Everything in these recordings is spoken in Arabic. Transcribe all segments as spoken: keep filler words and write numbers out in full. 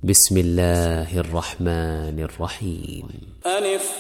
بسم الله الرحمن الرحيم. ألف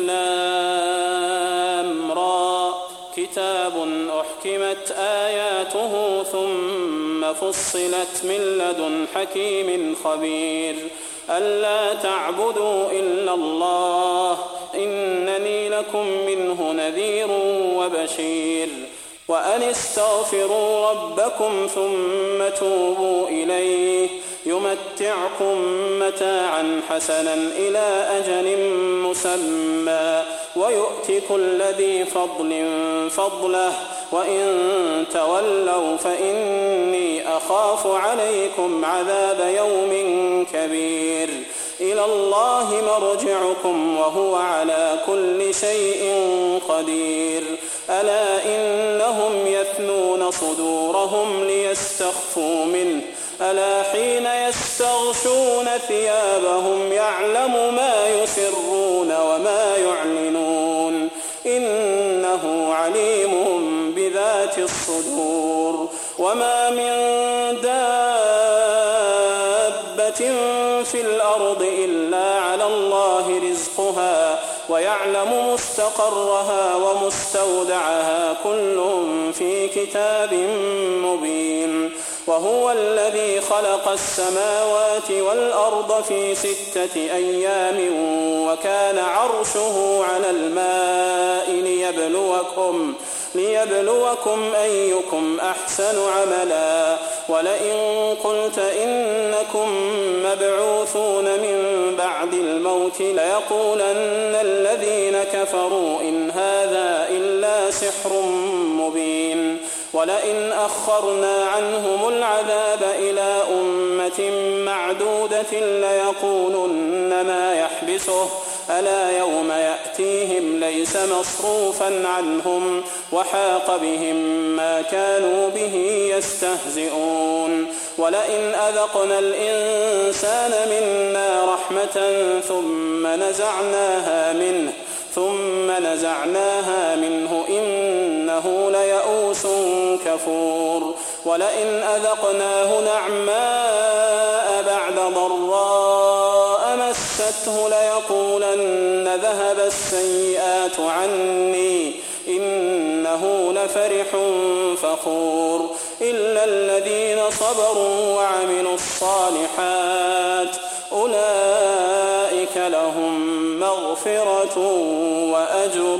لام را كتاب أحكمت آياته ثم فصلت من لدن حكيم خبير ألا تعبدوا إلا الله إنني لكم منه نذير وبشير وأن استغفروا ربكم ثم توبوا إليه يمتعكم متاعا حسنا إلى أجل مسمى ويؤت كل ذي فضل فضله وإن تولوا فإني أخاف عليكم عذاب يوم كبير إلى الله مرجعكم وهو على كل شيء قدير ألا إنهم يثنون صدورهم ليستخفوا منه ألا حين يستغشون ثيابهم يعلم ما يسرون وما يعلنون إنه عليم بذات الصدور وما من دابة في الأرض إلا على الله رزقها ويعلم مستقرها ومستودعها كل في كتاب مبين وهو الذي خلق السماوات والأرض في ستة أيام وكان عرشه على الماء ليبلوكم ليبلوكم أيكم أحسن عملا ولئن قلت إنكم مبعوثون من بعد الموت ليقولن الذين كفروا إن هذا إلا سحر مبين ولئن أخرنا عنهم العذاب إلى أمة معدودة ليقولن ما يحبسه ألا يوم يأتيهم ليس مصروفا عنهم وحاق بهم ما كانوا به يستهزئون ولئن أذقنا الإنسان منا رحمة ثم نزعناها منه ثم نزعناها منه إنه ليئوس كفور ولئن أذقناه نعماء بعد ضراء مسته ليقولن ذهب السيئات عني إنه لفرح فخور إلا الذين صبروا وعملوا الصالحات أولئك لهم مغفرة وأجر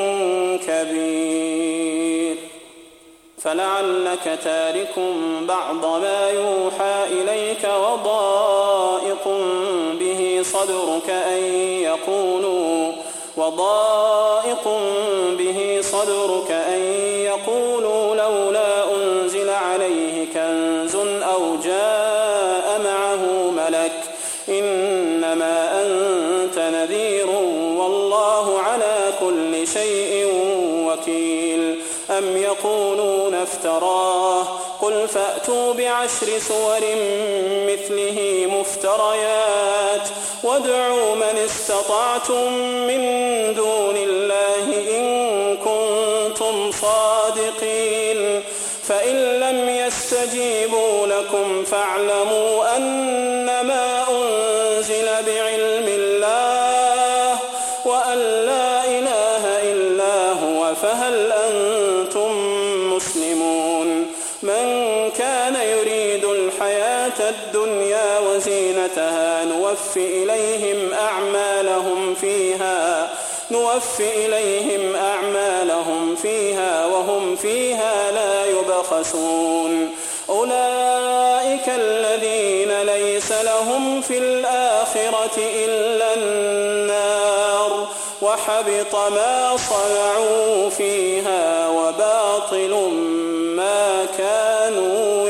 كبير فلعلك تارك بعض ما يوحى إليك وضائق به صدرك أن يقولوا وضائق به صدرك أن يقولوا لولا أنزل عليه كنز أو جاء معه ملك إنما أنت نذير والله على كل شيء وكيل أم يقولون افتراه قل فأتوا بعشر سور مثله مفتريات وادعوا من استطعتم من دون الله إن كنتم صادقين فإن لم يستجيبوا لكم فاعلموا أنما أنزل بعلم الله وأن لا إله إلا هو فهل أنتم مسلمون من كان يريد الحياة الدنيا وزينتها نوفي إليهم أعمالهم فيها نوفي إليهم أعمالهم فيها وهم فيها لا يبخسون أولئك الذين ليس لهم في الآخرة إلا النار وحبط ما صنعوا فيها وباطل ما كانوا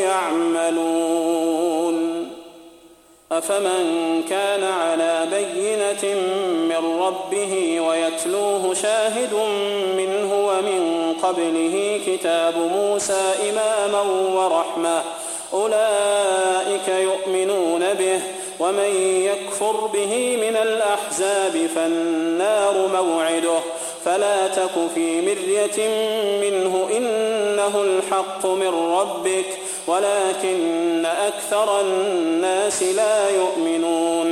يعملون أفمن كان على بينة من ربه ويتلوه شاهد منه ومن قبله كتاب موسى إماما ورحمة أولئك يؤمنون به ومن يكفر به من الأحزاب فالنار موعده فلا تك في مرية منه إنه الحق من ربك ولكن أكثر الناس لا يؤمنون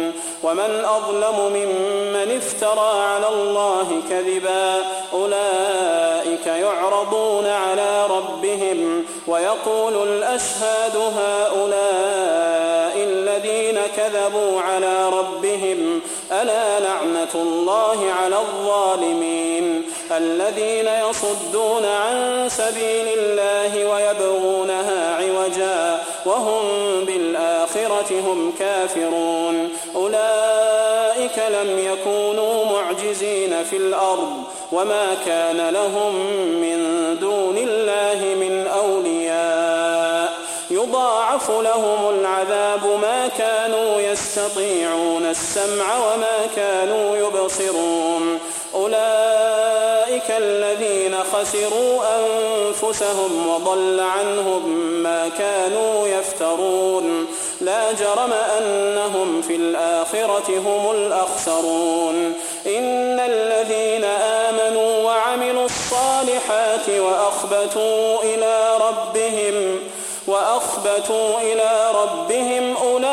ومن أظلم ممن افترى على الله كذبا أولئك يعرضون على ربهم ويقول الأشهاد هؤلاء الذين كذبوا على ربهم ألا لعنة الله على الظالمين الذين يصدون عن سبيل الله ويبغونها عوجا وهم بالآخرة هم كافرون أولئك لم يكونوا معجزين في الأرض وما كان لهم من دون الله من أولياء يضاعف لهم العذاب ما كانوا يستطيعون السمع وما كانوا يبصرون أولئك الذين خسروا أنفسهم وضل عنهم ما كانوا يفترون لا جرم أنهم في الآخرة هم الأخسرون إن الذين آمنوا وعملوا الصالحات وأخبتوا إلى ربهم وأخبتوا إلى ربهم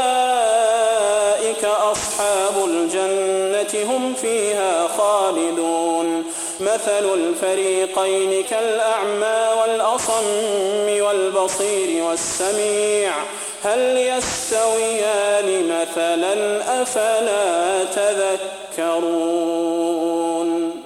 أولئك أصحاب الجنة هم فيها خالدون مثل الفريقين كالأعمى والأصم والبصير والسميع هل يستويان مثلا أفلا تذكرون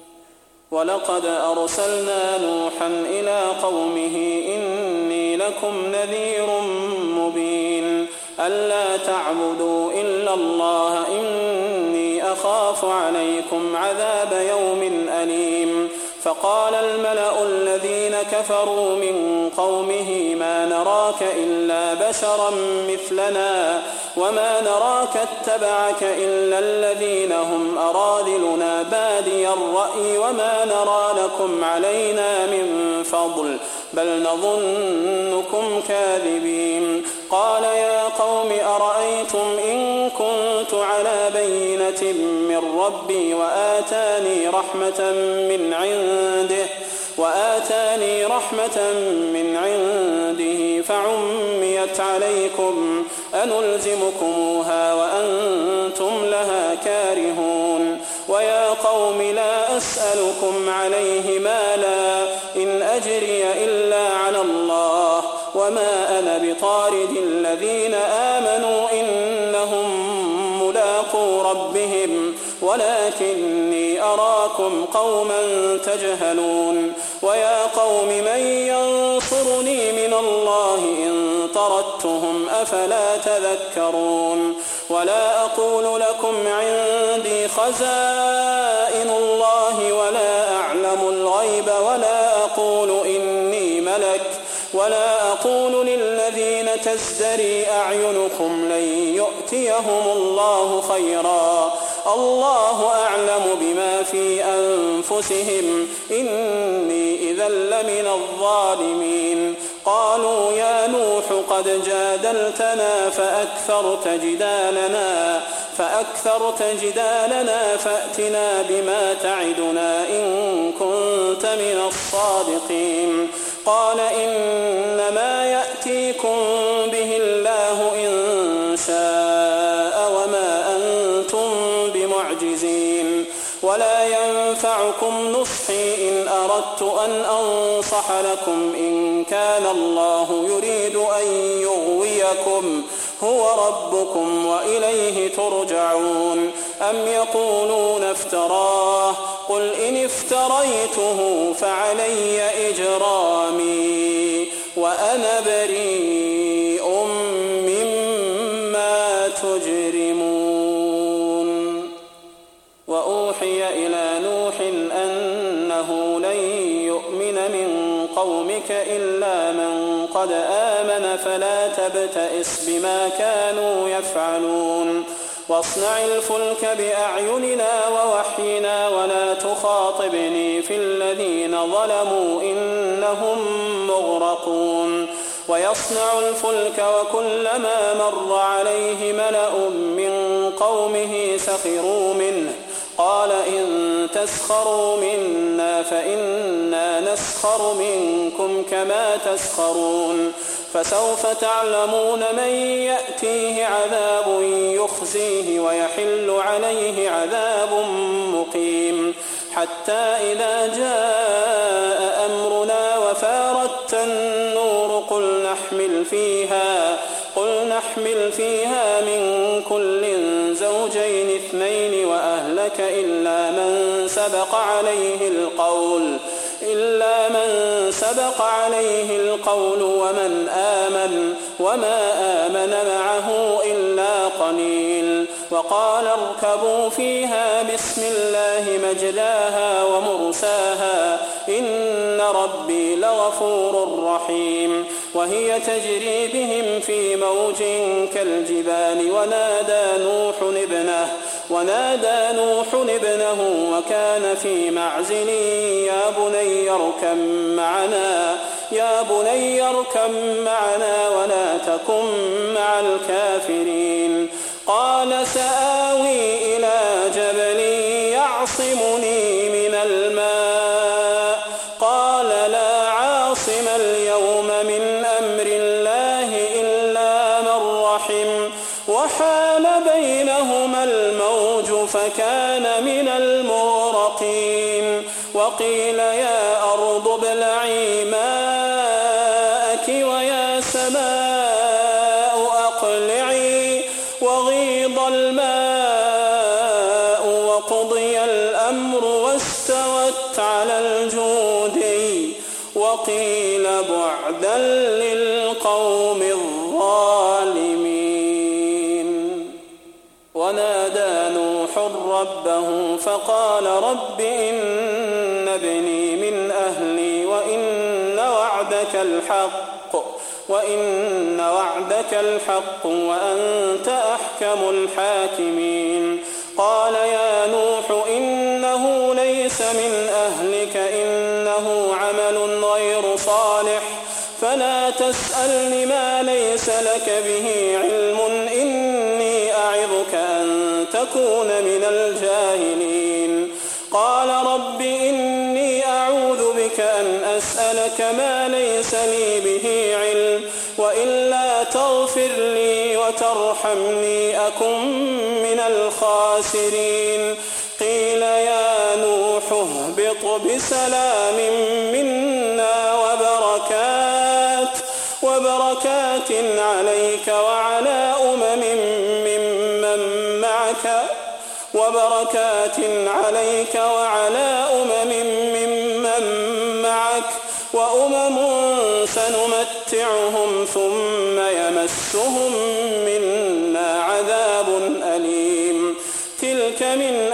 ولقد أرسلنا نوحا إلى قومه إني لكم نذير مبين ألا تعبدوا إلا الله إني أخاف عليكم عذاب يوم أليم فقال الملأ الذين كفروا من قومه ما نراك إلا بشرا مثلنا وما نراك اتبعك إلا الذين هم أراذلنا بادي الرأي وما نرى لكم علينا من فضل بل نظنكم كاذبين قال يا قوم أرأيتم إن كنت على بينة من ربي وآتاني رحمة من عنده وآتاني رحمة من عنده فعميت عليكم أنلزمكموها وأنتم لها كارهون ويا قوم لا أسألكم عليه مالا إن أجري إلا على الله وما أنا بطارد الذين آمنوا إنهم ملاقو ربهم ولكني أراكم قوما تجهلون ويا قوم من ينصرني من الله إن طردتهم أفلا تذكرون ولا أقول لكم عندي خزائن الله ولا أعلم الغيب ولا أقول إني ملك ولا أقول للذين تزدري أعينكم لن يؤتيهم الله خيرا الله أعلم بما في أنفسهم إني إذا لمن الظالمين قالوا يا نوح قد جادلتنا فأكثرت جدالنا فأكثرت جدالنا فأتنا بما تعدنا إن كنت من الصادقين قال إنما يأتيكم به الله إن شاء وما أنتم بمعجزين ولا ينفعكم نصحي إن أردت أن أنصح لكم إن كان الله يريد أن يغويكم هو ربكم وإليه ترجعون أم يقولون افتراه قل إن افتريته فعلي إجرامي وأنا بريء مما تجرمون وأوحي إلى نوح أنه لن يؤمن من قومك إلا من قد آمن فلا تبتئس بما كانوا يفعلون واصنع الفلك بأعيننا ووحينا ولا تخاطبني في الذين ظلموا إنهم مغرقون ويصنع الفلك وكلما مر عليه ملأ من قومه سخروا منه قال إن تسخروا منا فإنا نسخر منكم كما تسخرون فسوف تعلمون من يأتيه عذاب يخزيه ويحل عليه عذاب مقيم حتى إذا جاء أمرنا وفارت النور قل نحمل فيها قل نحمل فيها من كل زوجين اثنين وأهلك إلا من سبق عليه القول إلا من سبق عليه القول ومن آمن وما آمن معه إلا قليل وقال اركبوا فيها بسم الله مجلاها ومرساها إن ربي لغفور رحيم وهي تجري بهم في موج كالجبال ونادى نوح ابنه ونادى نوح ابنه وكان في معزل يا بني اركب معنا يا بني اركب معنا ولا تكن مع الكافرين قال سآوي إلى جبل يعصمني من الماء قال لا عاصم اليوم من أمر الله إلا من رحم وحال بينهما الموج فكان من المغرقين وقيل يا أرض ابلعي ماءك ويا سماء أقلعي وغيض الماء وقضي الأمر واستوت على الجودي وقيل بعدا للقوم الظالمين ونادى نوح ربه فقال رب إن ابني من أهلي وإن وعدك الحق وإن وعدك الحق وأنت أحكم الحاكمين قال يا نوح إنه ليس من أهلك إنه عمل غير صالح فلا تسألني ما ليس لك به علم إني أعظك أن تكون من الجاهلين قال رب إني أعوذ بك أن أسألك ما ليس لي به علم وإلا تغفر لي وترحمني أكن من الخاسرين قيل يا نوح اهبط بسلام منا وبركات وبركات عليك وعلى أمم ممن معك وبركات عليك وعلى أمم ممن معك وأمم سنمتعهم ثم يمسهم منا عذاب أليم تلك من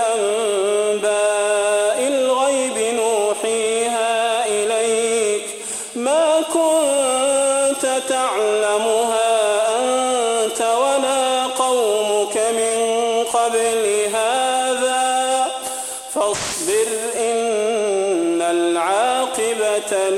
أنباء الغيب نوحيها إليك ما كنت تعلمها أنت ولا قومك من قبل هذا فاصبر إن العاقبة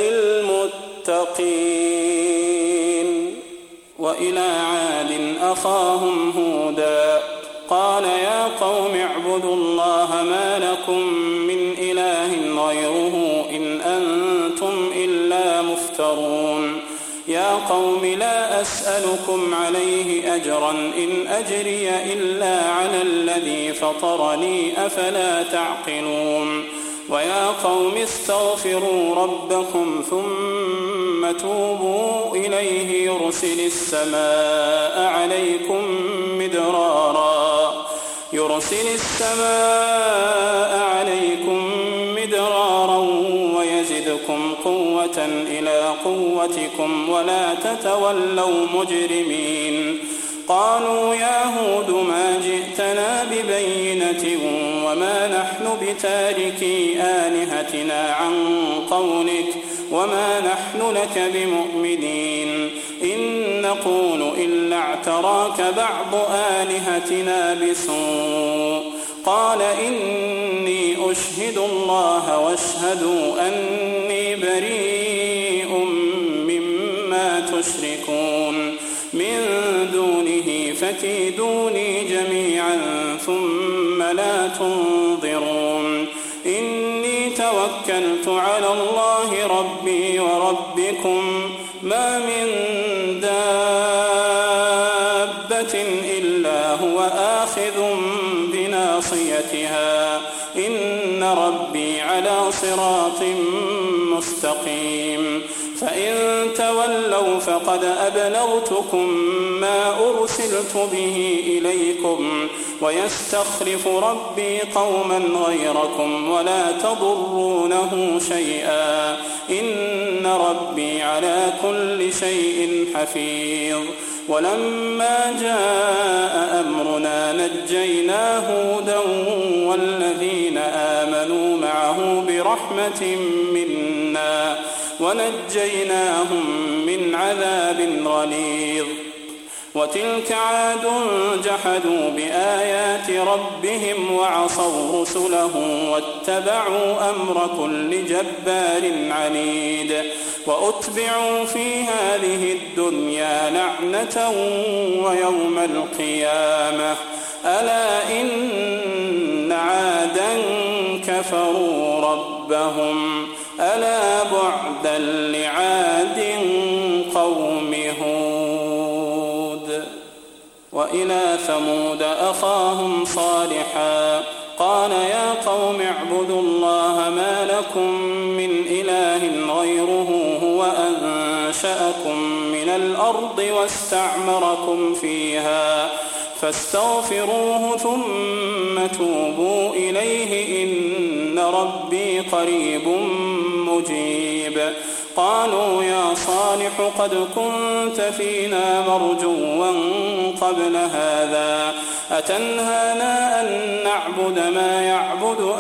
للمتقين وإلى عاد أخاهم هودا قال يا قوم اعبدوا الله ما لكم من إله غيره إن أنتم إلا مفترون يا قوم لا أسألكم عليه أجرا إن أجري إلا على الذي فطرني أفلا تعقلون ويا قوم استغفروا ربكم ثم توبوا إليه يرسل السماء عليكم مدرارا يرسل السماء عليكم مدرارا ويزدكم قوة إلى قوتكم ولا تتولوا مجرمين قالوا يا هود ما جئتنا ببينة وما نحن بتاركي آلهتنا عن قولك وما نحن لك بمؤمنين إن نقول إلا اعتراك بعض آلهتنا بسوء قال إني أشهد الله واشهدوا أني بريء مما تشركون من دونه فكيدوني جميعا ثم لا تنظرون إني توكلت على الله ربي وربكم ما من دابة إلا هو آخذ بناصيتها إن ربي على صراط مستقيم فإن تولوا فقد أبلغتكم ما أرسلت به إليكم ويستخلف ربي قوما غيركم ولا تضرونه شيئا إن ربي على كل شيء حفيظ ولما جاء أمرنا نجينا هودا والذين آمنوا معه برحمة منا ونجيناهم من عذاب غليظ وتلك عاد جحدوا بآيات ربهم وعصوا رسله واتبعوا أمر كل جبار عنيد وأتبعوا في هذه الدنيا لعنة ويوم القيامة ألا إن عادا كفروا ربهم ألا بعدا لعاد قوم هود وإلى ثمود أخاهم صالحا قال يا قوم اعبدوا الله ما لكم من إله غيره هو أنشأكم من الأرض واستعمركم فيها فاستغفروه ثم توبوا إليه إن ربي قريب مجيب قالوا يا صالح قد كنت فينا مرجوا قبل هذا أتنهانا أن نعبد ما يعبد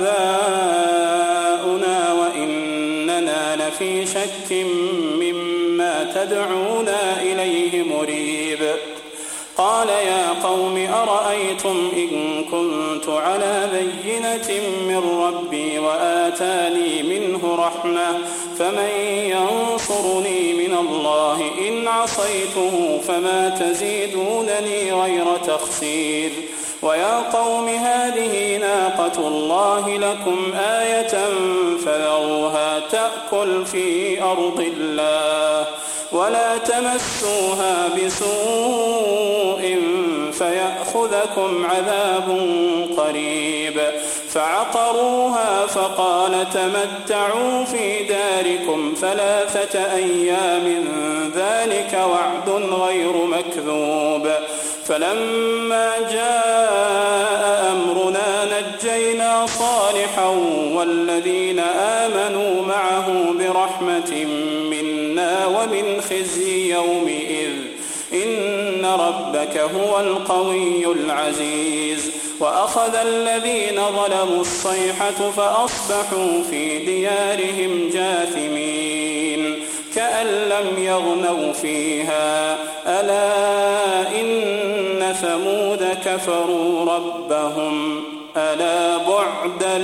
آباؤنا وإننا لفي شك مما تدعونا إليه مريب قال يا قوم أرأيتم إن كنت على بينة من ربي وآتاني منه رحمة فمن ينصرني من الله إن عصيته فما تزيدونني غير تخسير ويا قوم هذه ناقة الله لكم آية فذروها تأكل في أرض الله ولا تمسوها بسوء فيأخذكم عذاب قريب فعقروها فقال تمتعوا في داركم ثلاثة أيام ذلك وعد غير مكذوب فلما جاء أمرنا نجينا صالحا والذين آمنوا معه برحمة منا ومن خزي يومئذ إن ربك هو القوي العزيز وأخذ الذين ظلموا الصيحة فأصبحوا في ديارهم جاثمين كأن لم يغنوا فيها ألا إن ثمود كفروا ربهم ألا بعدا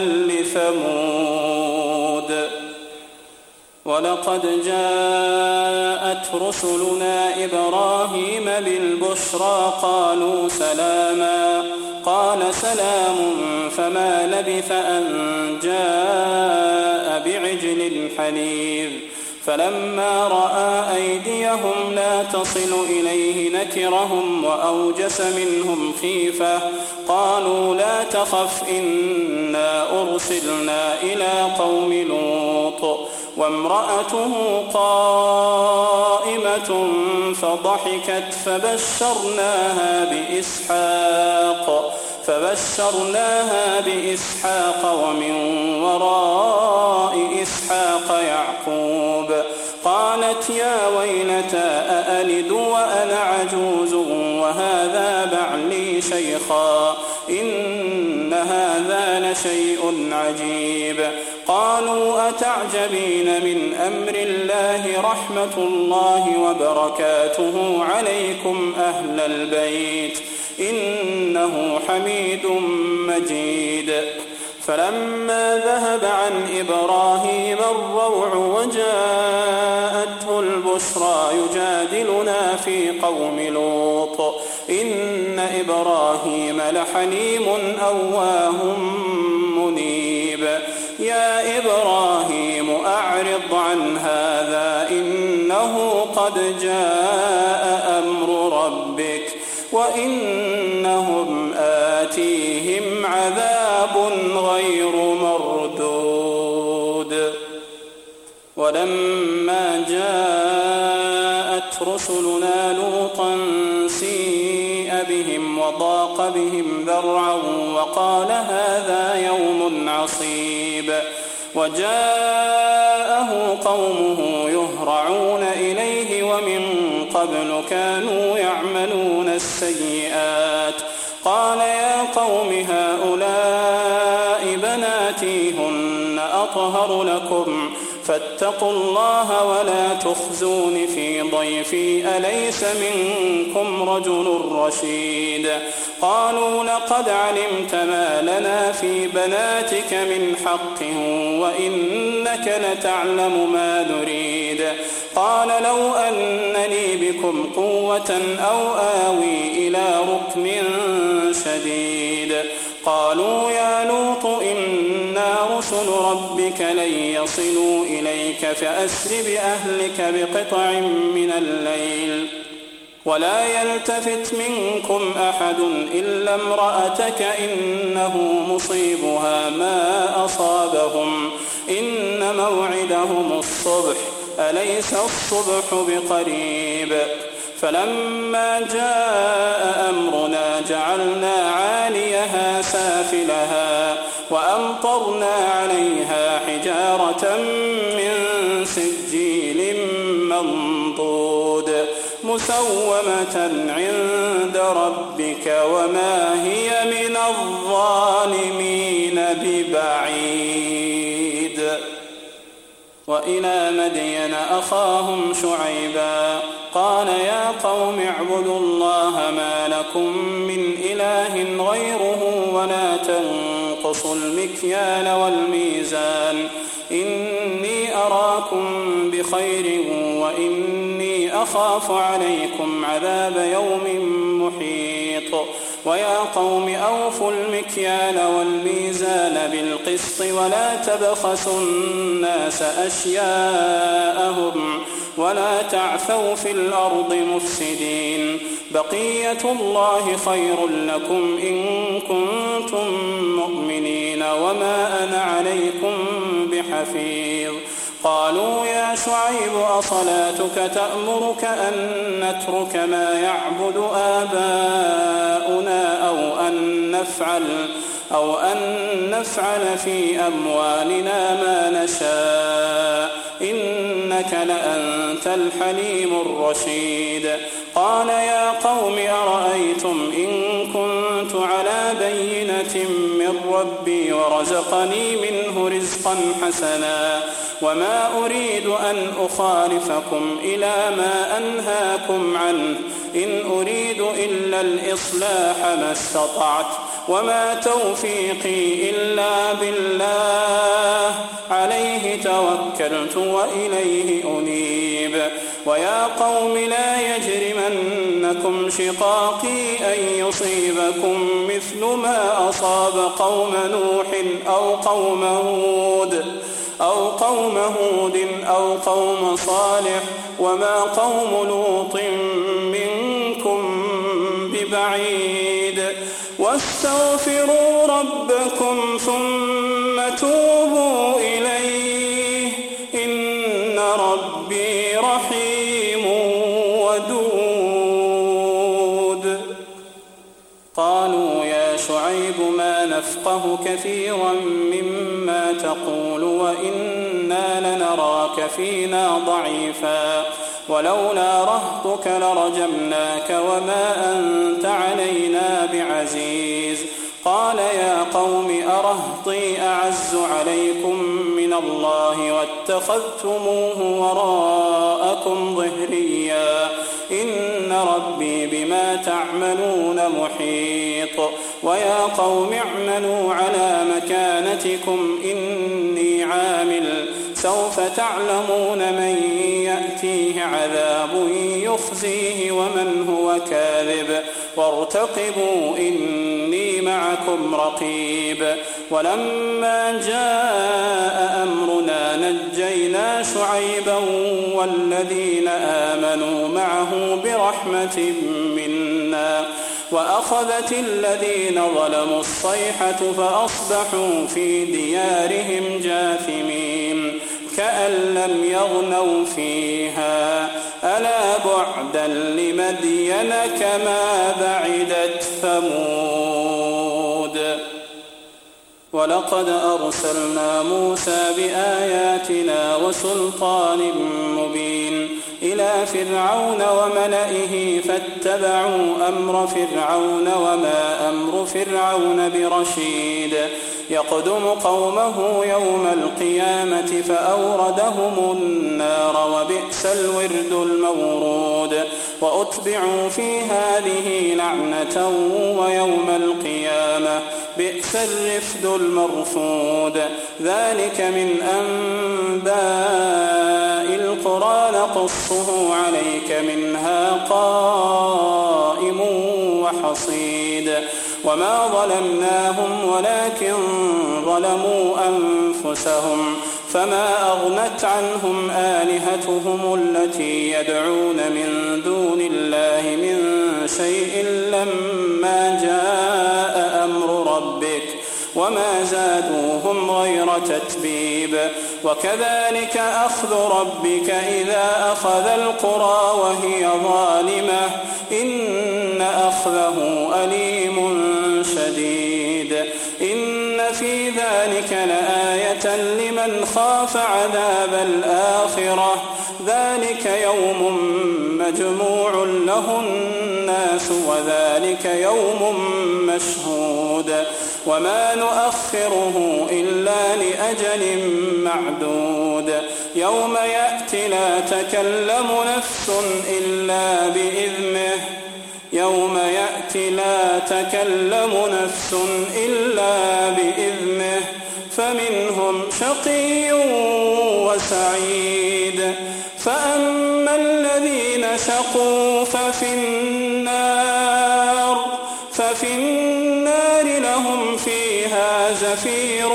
لثمود ولقد جاءت رسلنا إبراهيم بالبشرى قالوا سلاما قال سلام فما لبث أن جاء بعجل حنيذ فلما رأى أيديهم لا تصل إليه نكرهم وأوجس منهم خيفة قالوا لا تخف إنا أرسلنا إلى قوم لوط وامرأته قائمة فضحكت فبشرناها بإسحاق فبشرناها بإسحاق ومن وراء إسحاق يعقوب قالت يا ويلتى أألد وأنا عجوز وهذا بعلي شيخا إن هذا لشيء عجيب قالوا أتعجبين من أمر الله رحمة الله وبركاته عليكم أهل البيت إنه حميد مجيد فلما ذهب عن إبراهيم الروع وجاءته البشرى يجادلنا في قوم لوط إن إبراهيم لحليم أواه منيب يا إبراهيم أعرض عن هذا إنه قد جاء أمر ربك وإنهم آتيهم عذاب غير مردود. ولما جاءت رسلنا لوطا سيء بهم وضاق بهم ذرعا وقال هذا يوم عصيب. وجاءه قومه يهرعون إليه ومن قبل كانوا يعملون السيئات. قال يا قوم هؤلاء بناتي هن أطهر لكم فاتقوا الله ولا تخزون في ضيفي أليس منكم رجل رشيد. قالوا لقد علمت ما لنا في بناتك من حق وإنك لتعلم ما نريد. قال لو أن لي بكم قوة أو آوي إلى ركن شديد. قالوا يا لوط إنا رسل ربك لن يصلوا إليك فأسر بأهلك بقطع من الليل ولا يلتفت منكم أحد إلا امرأتك إنه مصيبها ما أصابهم إن موعدهم الصبح أليس الصبح بقريب. فلما جاء أمرنا جعلنا عاليها سافلها وأمطرنا عليها حجارة من سجيل منضود مسومة عند ربك وما هي من الظالمين ببعيد. وإلى مدين أخاهم شعيبا قال يا قوم اعبدوا الله ما لكم من إله غيره ولا تنقصوا المكيال والميزان إني أراكم بخير وإني أخاف عليكم عذاب يوم محيط. ويا قوم أوفوا المكيال والميزان بالقسط ولا تبخسوا الناس أشياءهم ولا تعثوا في الأرض مفسدين. بقية الله خير لكم إن كنتم مؤمنين وما أنا عليكم بحفيظ. قالوا يا شعيب أصلاتك تأمرك أن نترك ما يعبد آباؤنا أو أن نفعل أو أن نفعل في أموالنا ما نشاء إنك لأنت الحليم الرشيد. قال يا قوم أرأيتم إن كنت على بينة من ربي ورزقني منه رزقا حسنا وما أريد أن أخالفكم إلى ما أنهاكم عنه إن أريد إلا الإصلاح ما استطعت وما توفيقي إلا بالله عليه توكلت وإليه أنيب. ويا قوم لا يجرمنكم شقاقي أن يصيبكم مثل ما أصاب قوم نوح أو قوم هود أو قوم هود أو قوم صالح وما قوم لوط منكم ببعيد. واستغفروا ربكم ثم توبوا إليه إن ربي رحيم ودود. قالوا يا شعيب ما نفقه كثيرا مما تقول وإنا لنراك فينا ضعيفا ولولا رهطك لرجمناك وما أنت علينا بعزيز. قال يا قوم أرهطي أعز عليكم من الله واتخذتموه وراءكم ظهريا إن ربي بما تعملون محيط. ويا قوم اعملوا على مكانتكم إني عامل سوف تعلمون من يأتيه عذاب يخزيه ومن هو كاذب وارتقبوا إني معكم معكم رقيب. ولما جاء أمرنا نجينا شعيبا والذين آمنوا معه برحمة منا وأخذت الذين ظلموا الصيحة فأصبحوا في ديارهم جاثمين كأن لم يغنوا فيها ألا بعدا لمدين كما بعدت ثمود. ولقد أرسلنا موسى بآياتنا وسلطان مبين إلى فرعون وملئه فاتبعوا أمر فرعون وما أمر فرعون برشيد يقدم قومه يوم القيامة فأوردهم النار وبئس الورد المورود. وأتبعوا في هذه لعنة ويوم القيامة بئس الرفد المرفود. ذلك من أنباء القرى نقصه عليك منها قائم وحصيد. وما ظلمناهم ولكن ظلموا أنفسهم فما أغنت عنهم آلهتهم التي يدعون من دون الله من شيء لما جاء أمر ربك وما زادوهم غير تتبيب. وكذلك أخذ ربك إذا أخذ القرى وهي ظالمة إن أخذه أليم شديد. إن في ذلك لآية لمن خاف عذاب الآخرة ذلك يوم مجموع له الناس وذلك يوم مشهود. وما نؤخره إلا لأجل معدود. يوم يأتي لا تكلم نفس إلا بإذنه يوم يأتي لا تكلم نفس إلا بإذنه فمنهم شقي وسعيد. فأما الذين شقوا ففي النار ففي النار لهم فيها زفير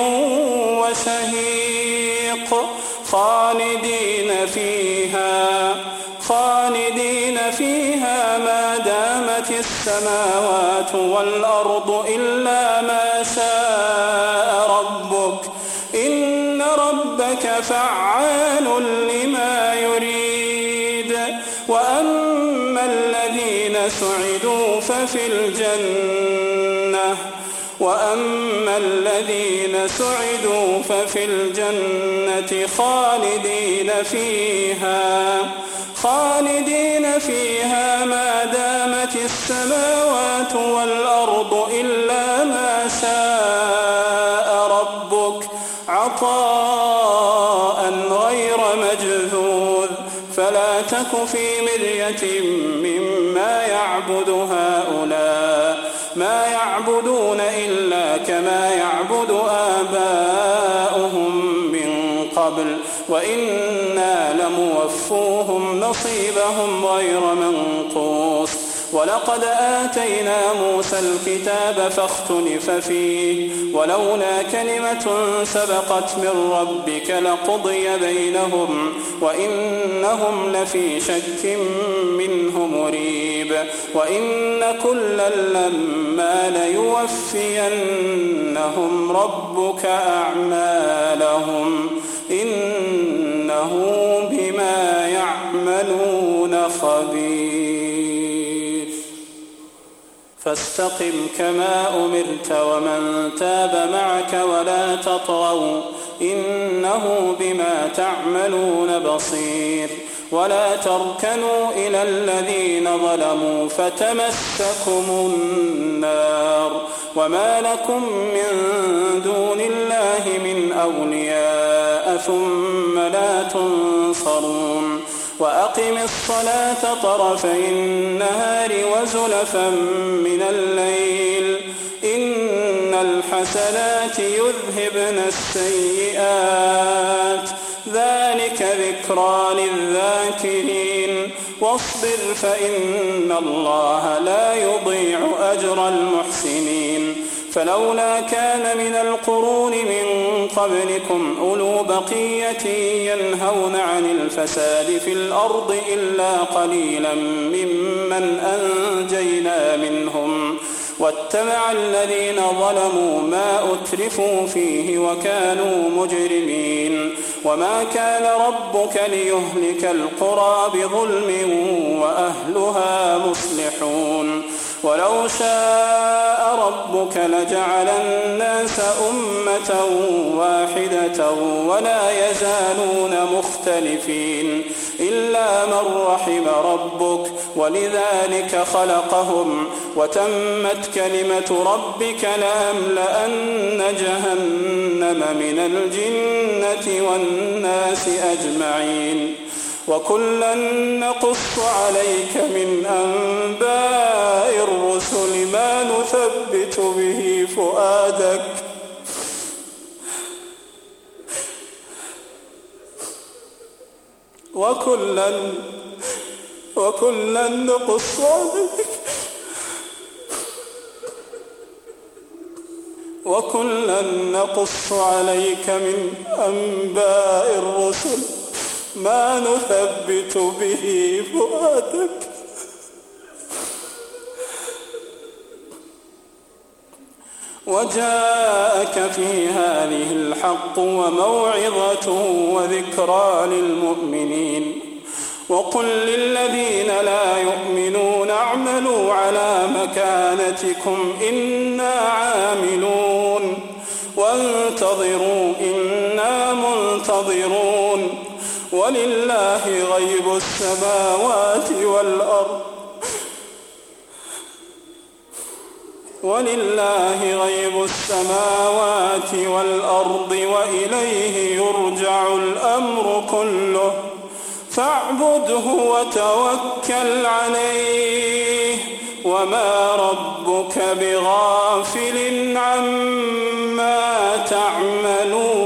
وشهيق خالدين فيها خالدين فيها ما دامت السماوات والأرض إلا ما شاء ربك إن ربك فعال لما يريد. وأما الذين سعدوا ففي الجنة وأما الذين سعدوا ففي الجنة خالدين فيها خالدين فيها ما دامت السماوات والأرض إلا ما شاء ربك عطاء غير مجذوذ. فلا تك في مرية مما يعبد هؤلاء ما يعبدون إلا كما يعبد آباؤهم من قبل وإنا لموفوهم نصيبهم غير منقوص. ولقد آتينا موسى الكتاب فاختلف فيه ولولا كلمة سبقت من ربك لقضي بينهم وإنهم لفي شك منه مريب. وإن كلا لما ليوفينهم ربك أعمالهم إنه بما يعملون خبير. فاستقم كما أمرت ومن تاب معك ولا تطغوا إنه بما تعملون بصير. ولا تركنوا إلى الذين ظلموا فتمسكم النار وما لكم من دون الله من أولياء ثم لا تنصرون. وأقم الصلاة طرفي النهار وزلفا من الليل إن الحسنات يذهبن السيئات ذلك ذكرى للذاكرين. واصبر فإن الله لا يضيع أجر المحسنين. فلولا كان من القرون من قبلكم أولو بقية ينهون عن الفساد في الأرض إلا قليلا ممن أنجينا منهم واتبع الذين ظلموا ما أترفوا فيه وكانوا مجرمين وما كان ربك ليهلك القرى بظلم وأهلها مصلحون ولو شاء ربك لجعل الناس أمة واحدة ولا يزالون مختلفين إلا من رحم ربك ولذلك خلقهم وتمت كلمة ربك لأملأن جهنم من الجنة والناس أجمعين وكلا نقص عليك من أنباء الرسل ما نثبت به فؤادك وكلا وكلا نقص عليك وكلا نقص عليك من أنباء الرسل ما نثبت به فؤادك وجاءك في هذه الحق وموعظة وذكرى للمؤمنين وقل للذين لا يؤمنون اعملوا على مكانتكم إنا عاملون وانتظروا إنا منتظرون ولله غيب السماوات والأرض ولله غيب السماوات والأرض وإليه يرجع الأمر كله فاعبده وتوكل عليه وما ربك بغافل عما تعملون